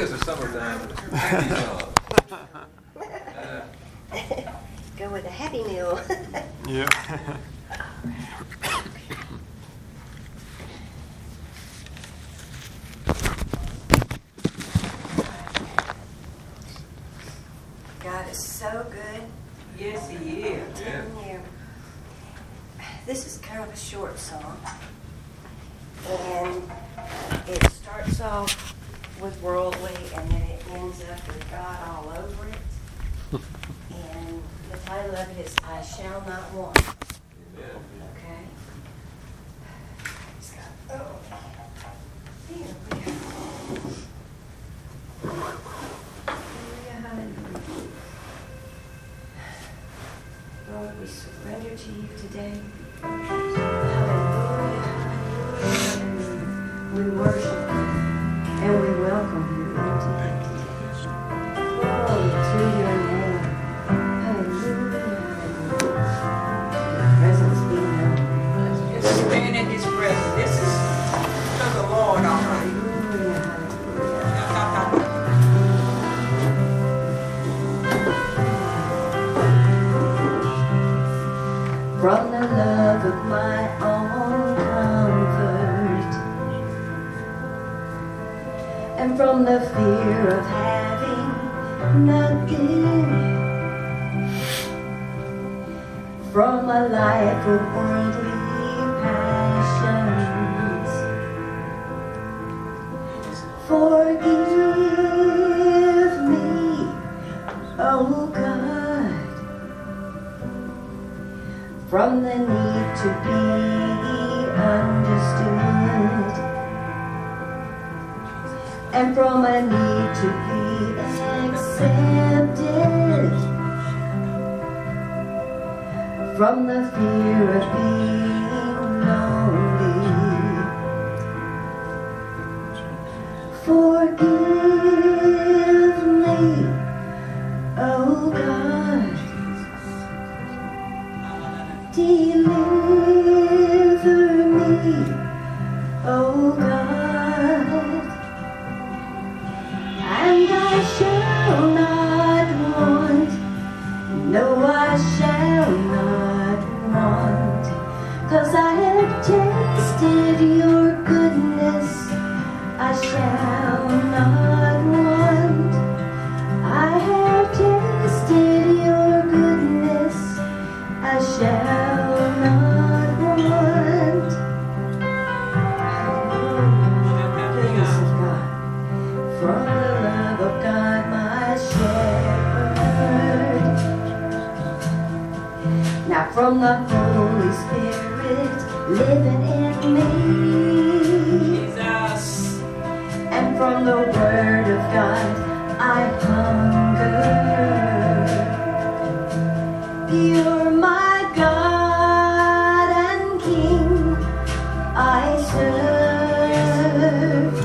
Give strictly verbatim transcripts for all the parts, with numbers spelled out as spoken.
It's the summertime. Happy song. Go with a Happy Meal. Yeah. God is so good. Yes, He is. I'm telling you. This is kind of a short song. And it starts off with worldly and then it ends up with God all over it. And the title of it is I Shall Not Want. Okay? Oh. Here we go. Hallelujah, hallelujah. Lord, we surrender to you today. Hallelujah, hallelujah. We worship you and we welcome you into today. Glory to your name. Hallelujah, hallelujah. Your presence be known. Just stand in His presence. This is to the Lord, all right. Hallelujah, hallelujah. From the love of my own comfort and from the fear of having nothing, from a life of worldly passions, forgive me, oh God, from the need to be understood and from a need to be accepted, from the fear of being lonely. Forgive me, oh God. Deliver me, oh God, and I shall not want, no I shall not want, 'cause I have tasted your goodness, I shall not want, I have tasted your goodness, I shall not want. Goodness of God, from the love of God, my shepherd. Now from the Holy Spirit living in me, Jesus. and from the Word of God, I hunger. You're my God and King, I serve.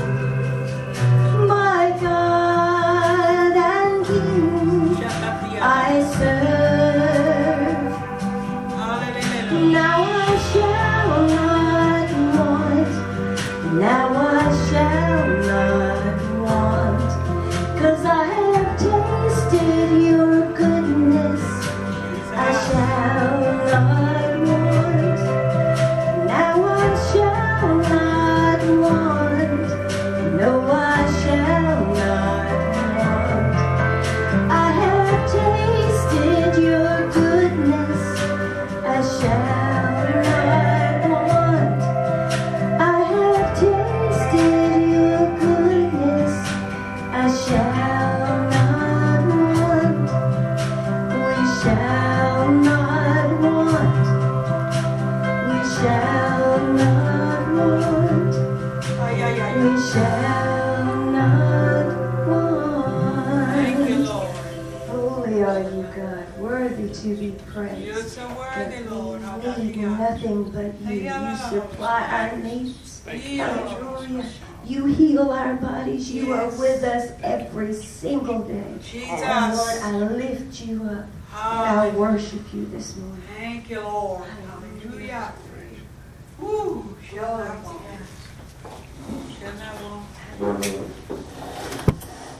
My God and King, I serve. Now I shall not want, now I shall not want, 'cause I have tasted your goodness, I shall not want, now I shall not want, no I shall not want. I have tasted your goodness, I shall not want. I have tasted your goodness, I shall not want. We shall not want. We shall not want. We shall not want. Thank you, Lord. Holy are you, God, worthy to be praised. You're so worthy, Lord. We need nothing but you. You supply our needs. Hallelujah. You heal our bodies. You are with us every single day. And Lord, I lift you up and I worship you this morning. Thank you, Lord. Hallelujah. Woo. Shall not want. Shall not want.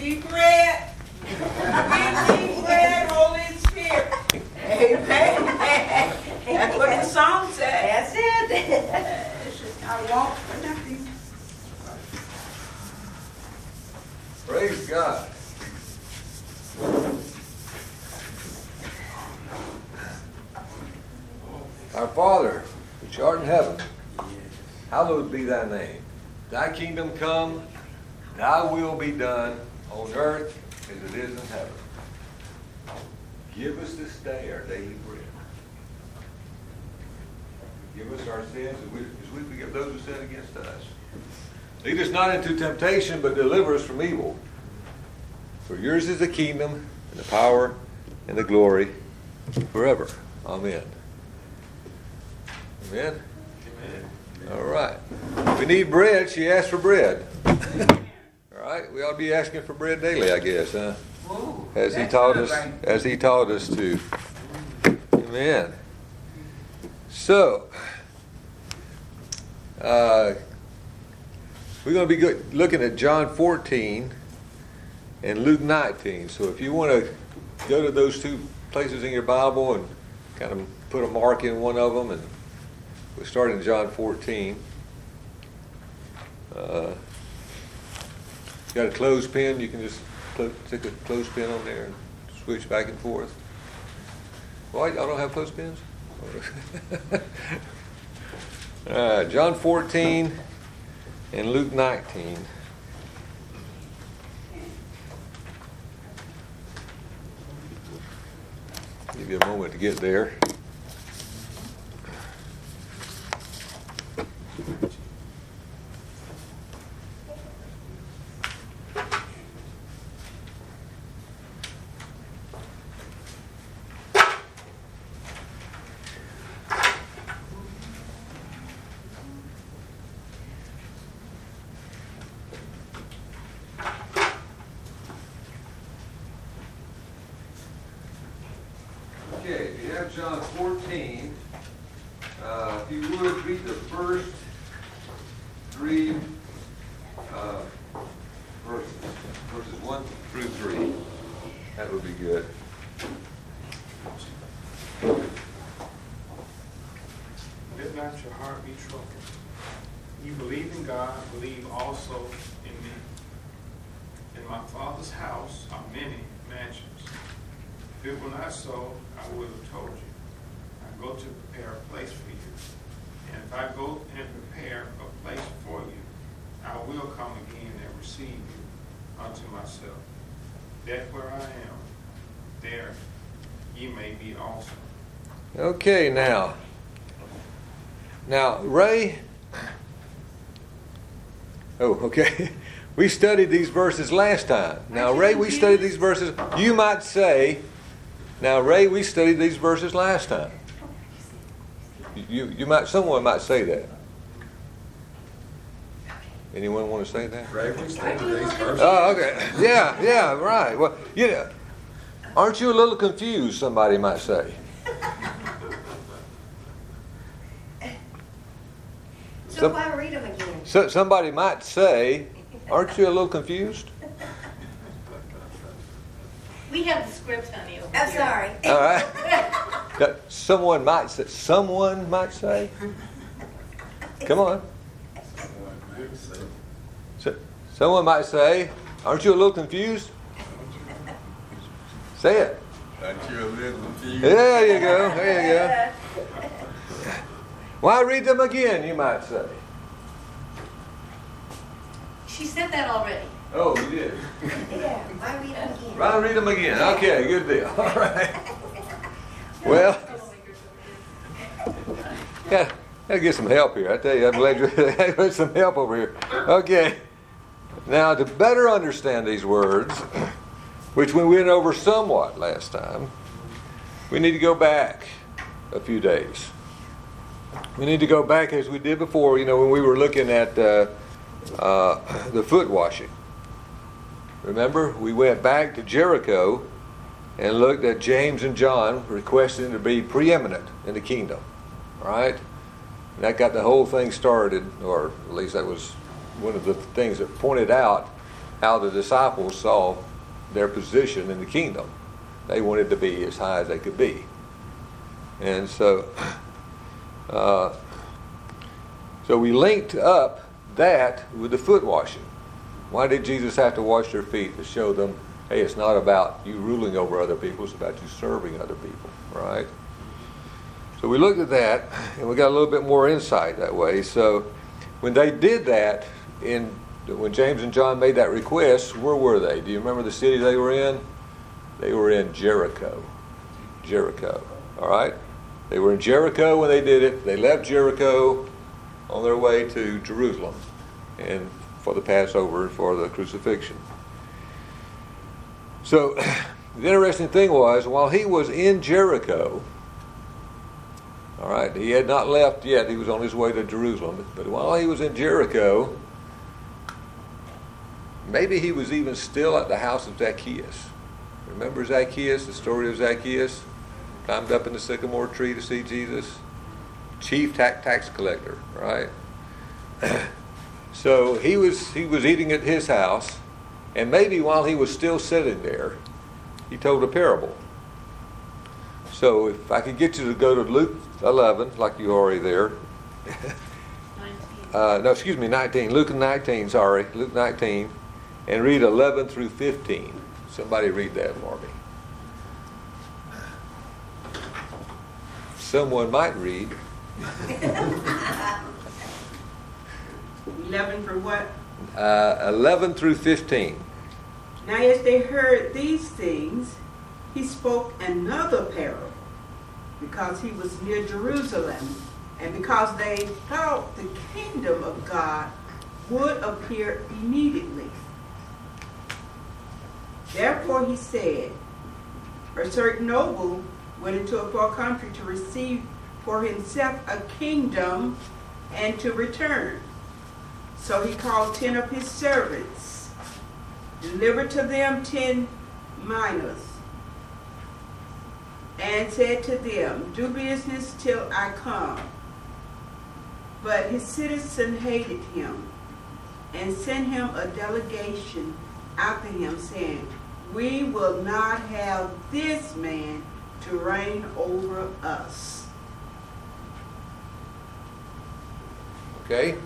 ye bread. Give ye bread, Holy Spirit. Amen. That's what the song says. That's it. I want for nothing. Praise God. Our Father, which art in heaven, hallowed be thy name. Thy kingdom come, thy will be done on earth as it is in heaven. Give us this day our daily bread. Give us our sins as we, as we forgive those who sin against us. Lead us not into temptation, but deliver us from evil. For yours is the kingdom, and the power, and the glory, forever. Amen. Amen? Amen. All right. We need bread. She asked for bread. All right. We ought to be asking for bread daily, I guess, huh? Ooh, As he that's taught good, us, right? as he taught us to. Amen. So, uh, we're going to be go- looking at John fourteen and Luke nineteen. So if you want to go to those two places in your Bible and kind of put a mark in one of them, and we'll start in John fourteen. Uh, got a clothespin, you can just clo- stick a clothespin on there and switch back and forth. Why, y'all don't have clothespins? All right, John fourteen and Luke nineteen. Give you a moment to get there. Okay, if you have John fourteen, uh, if you would read the first three uh, verses, verses one through three, that would be good. Let not your heart be troubled. You believe in God, believe also in me. In my Father's house are many mansions. If it were not so, I would have told you. I go to prepare a place for you. And if I go and prepare a place for you, I will come again and receive you unto myself, that where I am, there ye may be also. Okay, now. Now, Ray. Oh, okay. We studied these verses last time. Now, Ray, we studied these verses. You might say, now, Ray, we studied these verses last time. You, you might, someone might say that. Anyone want to say that? Ray, we studied these verses. Oh, okay. Yeah, yeah, right. Well, you know, aren't you a little confused, somebody might say. So Some- why read them again? So, somebody might say, aren't you a little confused? We have the script, honey, over I'm here. sorry. All right. That someone might say, someone might say. Come on. So, someone might say, aren't you a little confused? Say it. Aren't you a little confused? There you go. There you go. Why read them again, you might say. She said that already. Oh, you did. Yeah, why read them again? Right, read them again. Okay, good deal. All right. Well, yeah, gotta get some help here. I tell you, I'm glad you had some help over here. Okay. Now, to better understand these words, which we went over somewhat last time, we need to go back a few days. We need to go back as we did before, you know, when we were looking at uh, uh, the foot washing. Remember, we went back to Jericho and looked at James and John requesting to be preeminent in the kingdom. All right? And that got the whole thing started, or at least that was one of the things that pointed out how the disciples saw their position in the kingdom. They wanted to be as high as they could be. And so, uh, so we linked up that with the foot washing. Why did Jesus have to wash their feet? To show them, hey, it's not about you ruling over other people, it's about you serving other people, right? So we looked at that, and we got a little bit more insight that way. So when they did that, in when James and John made that request, where were they? Do you remember the city they were in? They were in Jericho. Jericho, all right? They were in Jericho when they did it. They left Jericho on their way to Jerusalem and for the Passover and for the crucifixion. So the interesting thing was, while he was in Jericho, all right, he had not left yet. He was on his way to Jerusalem. But while he was in Jericho, maybe he was even still at the house of Zacchaeus. Remember Zacchaeus, the story of Zacchaeus? Climbed up in the sycamore tree to see Jesus. Chief tax, tax collector, right? So he was he was eating at his house, and maybe while he was still sitting there, he told a parable. So if I could get you to go to Luke eleven, like you already there. uh, no, excuse me, nineteen. Luke nineteen, sorry. Luke nineteen. And read eleven through fifteen. Somebody read that for me. Someone might read. eleven for what? Uh, eleven through fifteen. Now as they heard these things, he spoke another parable, because he was near Jerusalem, and because they thought the kingdom of God would appear immediately. Therefore he said, a certain noble went into a far country to receive for himself a kingdom and to return. So he called ten of his servants, delivered to them ten minas, and said to them, do business till I come. But his citizen hated him and sent him a delegation after him, saying, we will not have this man to reign over us. Okay?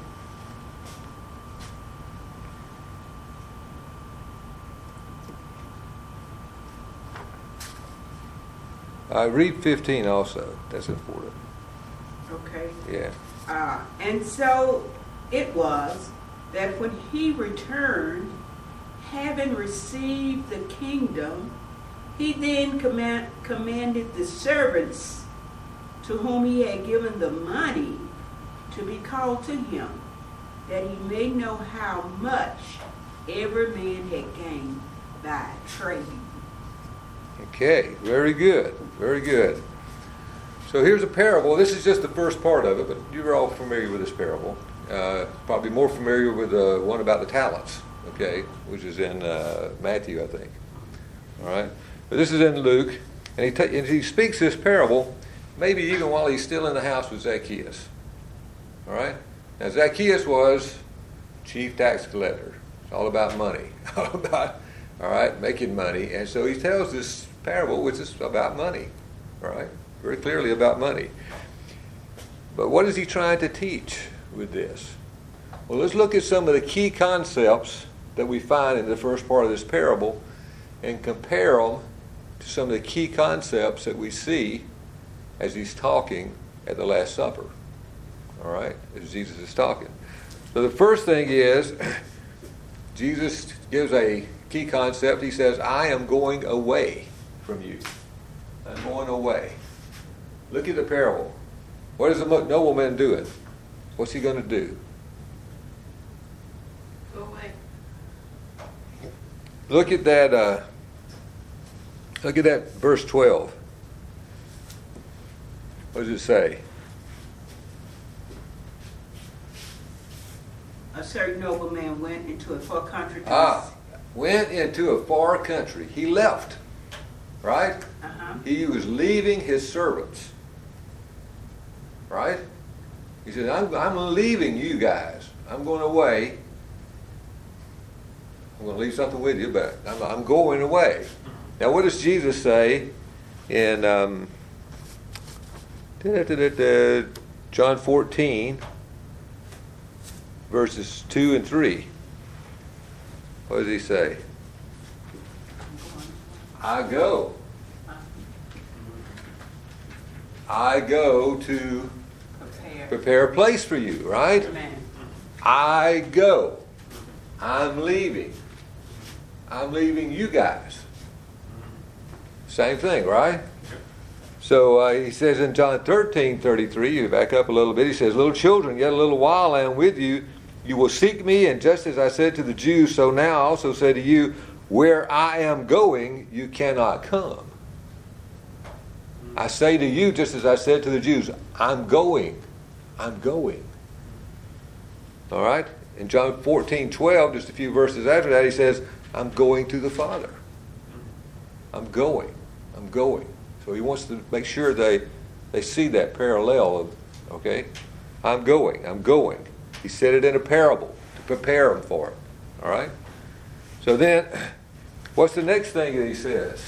Uh, read fifteen also. That's important. Okay. Yeah. Uh, and so it was that when he returned, having received the kingdom, he then command, commanded the servants to whom he had given the money to be called to him, that he may know how much every man had gained by trading. Okay, very good, very good. So here's a parable. This is just the first part of it, but you're all familiar with this parable. Uh, probably more familiar with the one about the talents, okay, which is in uh, Matthew, I think. All right, but this is in Luke, and he, ta- and he speaks this parable maybe even while he's still in the house with Zacchaeus. All right, now Zacchaeus was chief tax collector. It's all about money, all about, all right, making money, and so he tells this parable, which is about money, all right, very clearly about money. But what is he trying to teach with this? Well, let's look at some of the key concepts that we find in the first part of this parable and compare them to some of the key concepts that we see as he's talking at the Last Supper. All right, as Jesus is talking. So the first thing is, Jesus gives a key concept. He says, I am going away from you. I'm going away. Look at the parable. What is the nobleman doing? What's he going to do? Go away. Look at that. Uh, look at that verse twelve. What does it say? A certain nobleman went into a far country to Ah, went into a far country. He left. Right? uh-huh. He was leaving his servants. Right? He said, I'm, I'm leaving you guys. I'm going away. I'm going to leave something with you, but I'm, I'm going away. Now, what does Jesus say in um, John fourteen, verses two and three? What does he say? I go. I go to Prepare. prepare a place for you, right? Amen. I go. I'm leaving. I'm leaving you guys. Same thing, right? So uh, he says in John thirteen thirty-three, you back up a little bit, he says, little children, yet a little while I am with you. You will seek me, and just as I said to the Jews, so now I also say to you, where I am going, you cannot come. I say to you, just as I said to the Jews, I'm going. I'm going. All right? In John fourteen twelve, just a few verses after that, he says, I'm going to the Father. I'm going. I'm going. So he wants to make sure they, they see that parallel of, okay, I'm going. I'm going. He said it in a parable to prepare them for it. All right? So then, what's the next thing that he says?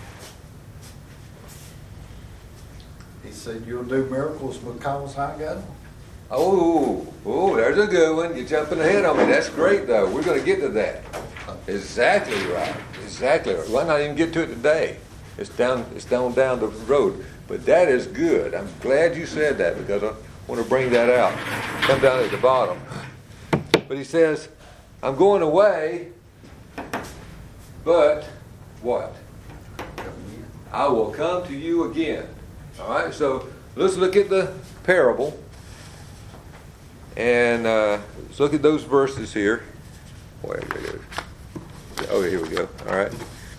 He said, you'll do miracles because I got them. Oh, oh, there's a good one. You're jumping ahead on me. That's great, though. We're going to get to that. Exactly right. Exactly right. Why not even get to it today? It's down. It's down down the road. But that is good. I'm glad you said that because I want to bring that out. Come down at the bottom. But he says, "I'm going away, but what? I will come to you again." All right. So let's look at the parable. And uh, let's look at those verses here. Wait, wait, wait. Oh, here we go. All right.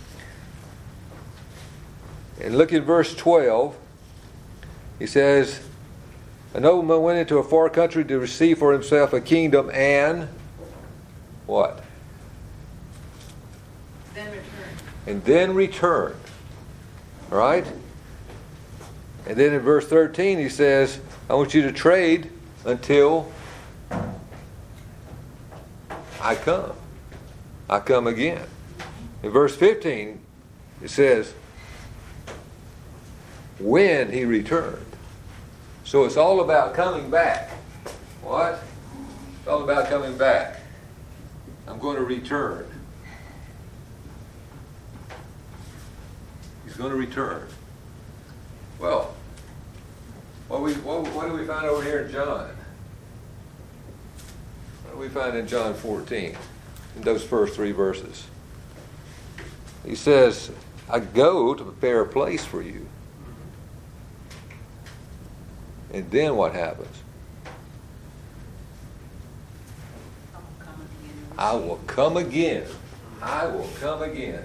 And look at verse twelve. He says, a nobleman went into a far country to receive for himself a kingdom and what? Then return. And then returned. All right? And then in verse thirteen he says, I want you to trade until I come. I come again. In verse fifteen, it says, when he returned. So it's all about coming back. What? It's all about coming back. I'm going to return. He's going to return. Well, what, we, what, what do we find over here in John? What do we find in John fourteen, in those first three verses? He says, I go to prepare a place for you. And then what happens? I will come again. I will come again.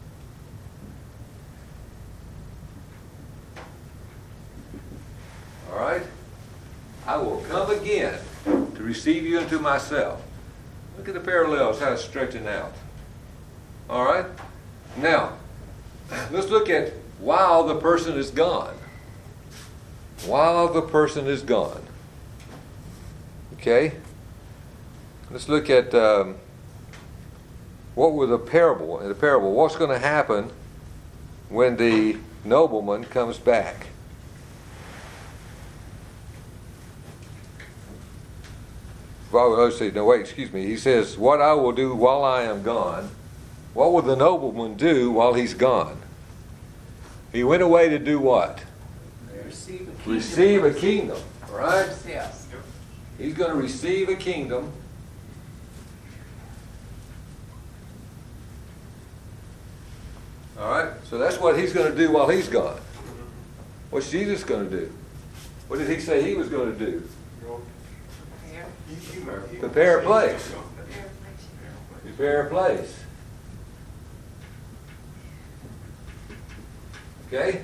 All right? I will come again to receive you into myself. Look at the parallels, how it's stretching out. All right? Now, let's look at while the person is gone. While the person is gone. Okay? Let's look at um, what was the parable. In the parable, what's going to happen when the nobleman comes back? Well, let's see. No, wait, excuse me. He says, what I will do while I am gone. What will the nobleman do while he's gone? He went away to do what? Receive a kingdom. Receive a kingdom, right? Yes. He's going to receive a kingdom. All right? So that's what he's going to do while he's gone. What's Jesus going to do? What did he say he was going to do? Prepare a place. Prepare a place. Okay?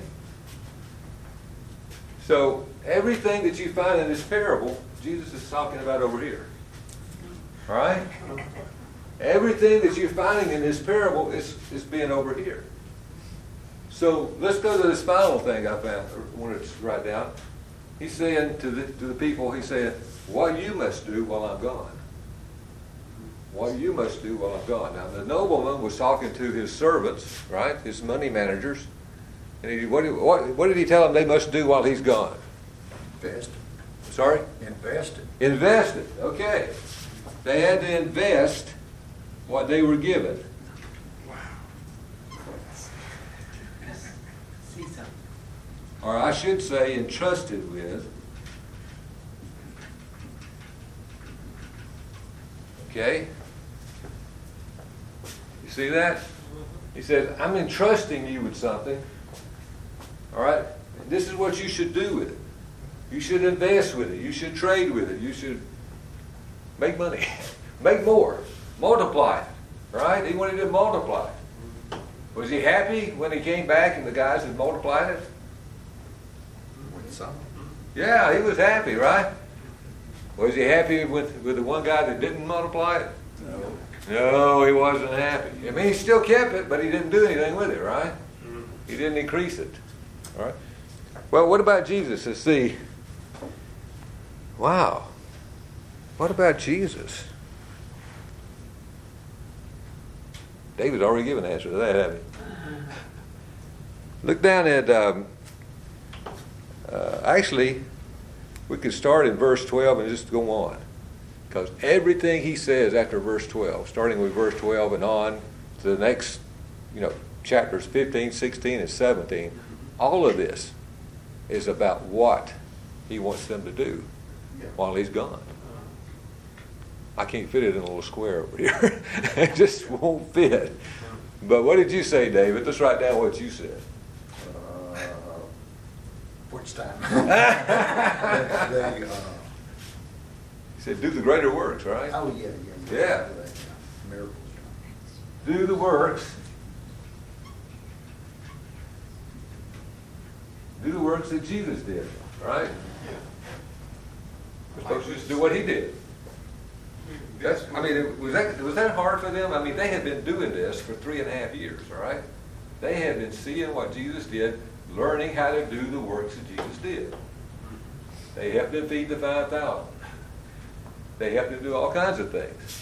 So everything that you find in this parable, Jesus is talking about over here. All right? Everything that you're finding in this parable is, is being over here. So let's go to this final thing I found, or wanted to write down. He's saying to the, to the people, he's saying, what you must do while I'm gone. what you must do while I'm gone. Now, the nobleman was talking to his servants, right, his money managers, and he, what, did, what, what did he tell them they must do while he's gone? Invest Sorry? it. Invest it. Invest it. Okay. They had to invest what they were given. See something. Or I should say entrusted with. Okay? You see that? He said, I'm entrusting you with something. All right? And this is what you should do with it. You should invest with it. You should trade with it. You should make money. Make more. Multiply it. Right? He wanted to multiply it. Was he happy when he came back and the guys had multiplied it? With some. Yeah, he was happy, right? Was he happy with, with the one guy that didn't multiply it? No. No, he wasn't happy. I mean, he still kept it, but he didn't do anything with it, right? He didn't increase it. All right? Well, what about Jesus? Let's see. Wow. What about Jesus? David's already given an answer to that, hasn't he? Look down at, um, uh, actually, we could start in verse twelve and just go on. Because everything he says after verse twelve, starting with verse twelve and on to the next, you know, chapters fifteen, sixteen, and seventeen, all of this is about what he wants them to do while he's gone. I can't fit it in a little square over here. It just won't fit. But what did you say, David? Let's write down what you said. Uh, which time? the, uh, He said, do the greater works, right? oh, yeah, yeah. Yeah. Miracles. Do the works. Do the works that Jesus did, right? We're supposed to just do what he did. That's, I mean, was that, was that hard for them? I mean, they had been doing this for three and a half years, all right? They had been seeing what Jesus did, learning how to do the works that Jesus did. They helped them feed the five thousand. They helped them do all kinds of things.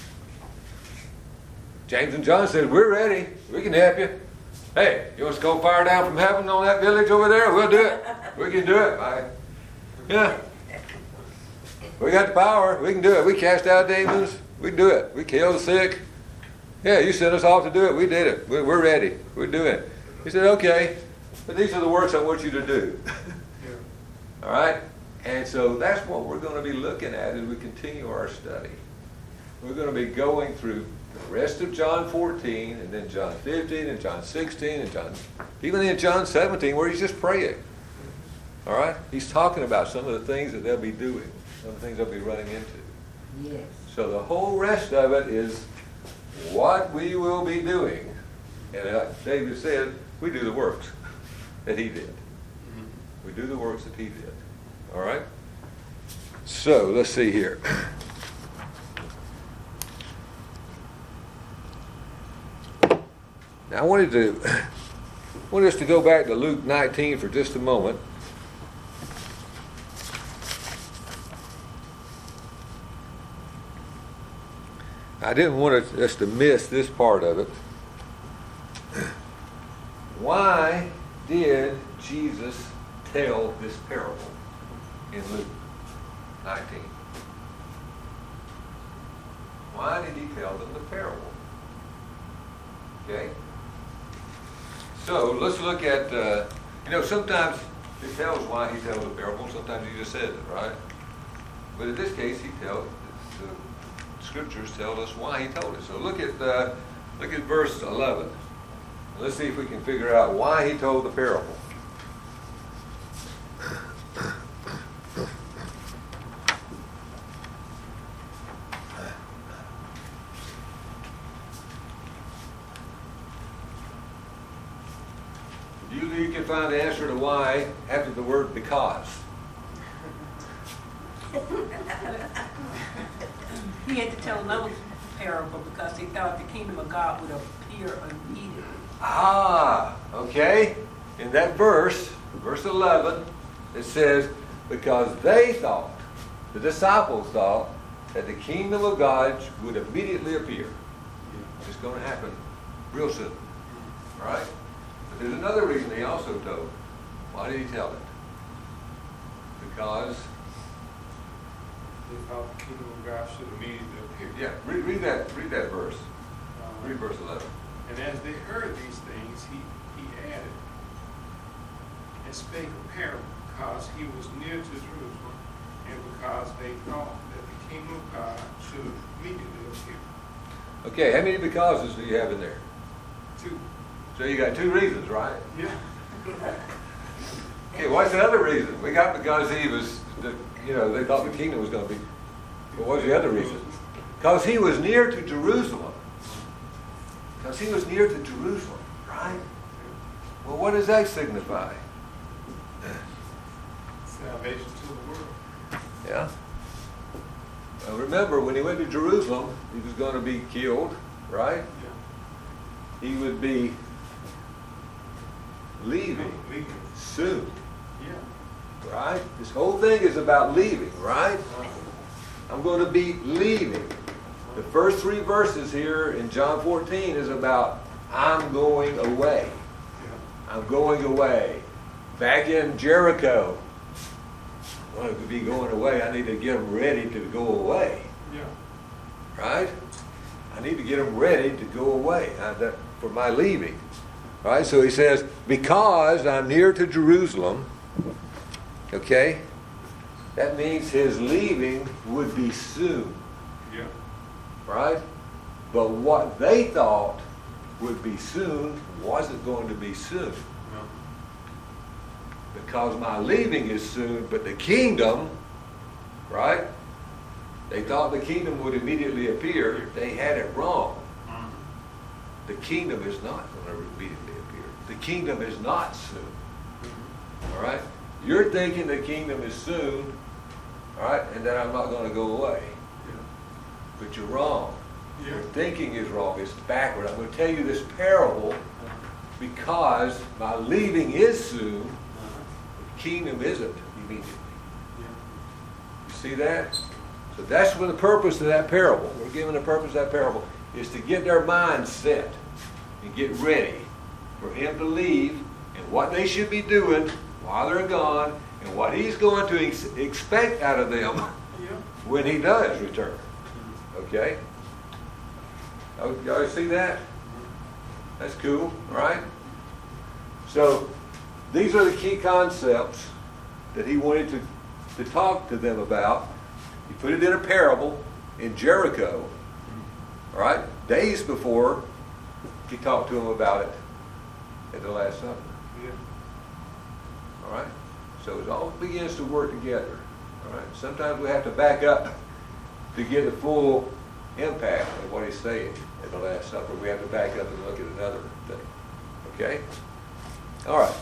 James and John said, we're ready. We can help you. Hey, you want us to go fire down from heaven on that village over there? We'll do it. We can do it. Right? Yeah. We got the power. We can do it. We cast out demons. We can do it. We kill the sick. Yeah, you sent us off to do it. We did it. We're ready. We're doing it. He said, okay, but these are the works I want you to do. All right? And so that's what we're going to be looking at as we continue our study. We're going to be going through the rest of John fourteen, and then John fifteen, and John sixteen, and John, even in John seventeen, where he's just praying. All right? He's talking about some of the things that they'll be doing, some of the things they'll be running into. Yes. So the whole rest of it is what we will be doing. And like David said, we do the works that he did. We do the works that he did. All right? So let's see here. Now I wanted to wanted us to go back to Luke nineteen for just a moment. I didn't want us to miss this part of it. Why did Jesus tell this parable in Luke nineteen? Why did he tell them the parable? Okay? So let's look at, uh, you know, sometimes it tells why he tells the parable, sometimes he just says it, right? But in this case, he tells, the scriptures tell us why he told it. So look at, uh, look at verse eleven. Let's see if we can figure out why he told the parable. Usually you can find the answer to why after the word because. He had to tell another parable because he thought the kingdom of God would appear immediately. Ah, okay. In that verse, verse eleven, it says, because they thought, the disciples thought, that the kingdom of God would immediately appear. It's going to happen real soon. Right? But there's another reason he also told. Why did he tell it? Because, They thought the kingdom of God should immediately appear. yeah, read, read that read that verse. Uh, Read verse eleven. And as they heard these things, he, he added and spake a parable, because he was near to Jerusalem, and because they thought that the kingdom of God should immediately appear. Okay, how many becauses do you have in there? Two. So you got two reasons, right? Yeah. Okay, what's the other reason? We got because he was, the, you know, they thought the kingdom was going to be. But what's the other reason? Because he was near to Jerusalem. Because he was near to Jerusalem, right? Well, what does that signify? Salvation to the world. Yeah. Well, remember, when he went to Jerusalem, he was going to be killed, right? Yeah. He would be leaving Leaving. soon, Yeah. right? This whole thing is about leaving, right? I'm going to be leaving. The first three verses here in John fourteen is about I'm going away. Yeah. I'm going away. Back in Jericho, well, to be going away, I need to get them ready to go away, Yeah. right? I need to get them ready to go away uh, that, for my leaving, right? So he says, because I'm near to Jerusalem, okay, that means his leaving would be soon, Yeah. right? But what they thought would be soon wasn't going to be soon. No. Because my leaving is soon, but the kingdom, right? They thought the kingdom would immediately appear. They had it wrong. Mhm. The kingdom is not going to immediately appear. The kingdom is not soon. All right? You're thinking the kingdom is soon, all right, and that I'm not going to go away. Yeah. But you're wrong. Yeah. Your thinking is wrong. It's backward. I'm going to tell you this parable because my leaving is soon. The kingdom isn't immediately. Yeah. You see that? So that's what the purpose of that parable. We're given the purpose of that parable is to get their minds set and get ready for him to leave and what they should be doing while they're gone and what he's going to ex- expect out of them Yeah. when he does return. Okay? Oh, y'all see that? That's cool, right? So these are the key concepts that he wanted to, to talk to them about. He put it in a parable in Jericho, right? Days before he talked to them about it at the Last Supper. Yeah. All right? So it all begins to work together. All right? Sometimes we have to back up to get the full impact of what he's saying at the Last Supper. We have to back up and look at another thing. Okay? All right.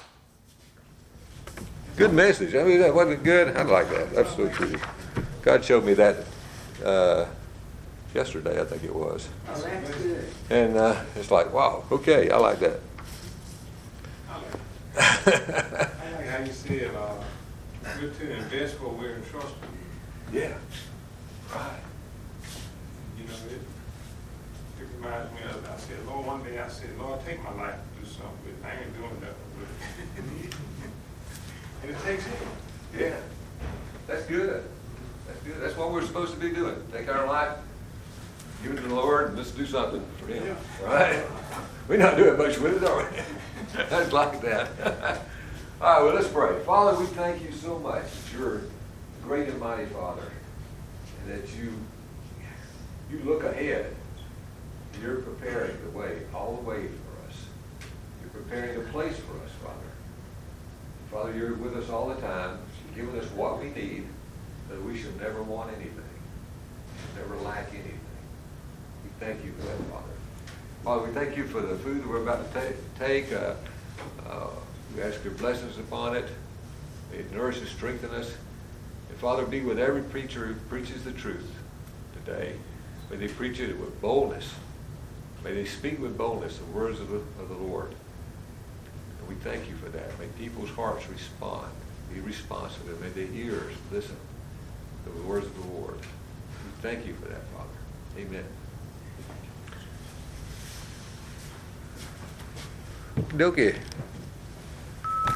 Good message. I mean, that wasn't good. I like that. That's so true. God showed me that uh, yesterday, I think it was. Oh, that's good. And uh, it's like, wow, okay, I like that. I like, I like how you said, uh, we're to invest what we're entrusted. Yeah. Right. You know, it, it reminds me of, I said, Lord, one day I said, Lord, take my life to do something with it. I ain't doing nothing with it. And it takes him. Yeah. That's good. That's good. That's what we're supposed to be doing. Take our life, give it to the Lord, and let's do something for him. Yeah. Right? We're not doing much with it, are we? That's like that. All right, well, let's pray. Father, we thank you so much that you're a great and mighty Father, and that you you look ahead. You're preparing the way, all the way for us. You're preparing a place for us, Father. Father, you're with us all the time. You're giving us what we need, that we should never want anything, never lack anything. We thank you for that, Father. Father, we thank you for the food that we're about to ta- take. Uh, uh, we ask your blessings upon it. May it nourish and strengthen us. And Father, be with every preacher who preaches the truth today. May they preach it with boldness. May they speak with boldness the words of the, of the Lord. And we thank you for that. May people's hearts respond, be responsive, and may their ears listen to the words of the Lord. Thank you for that, Father. Amen. Okay.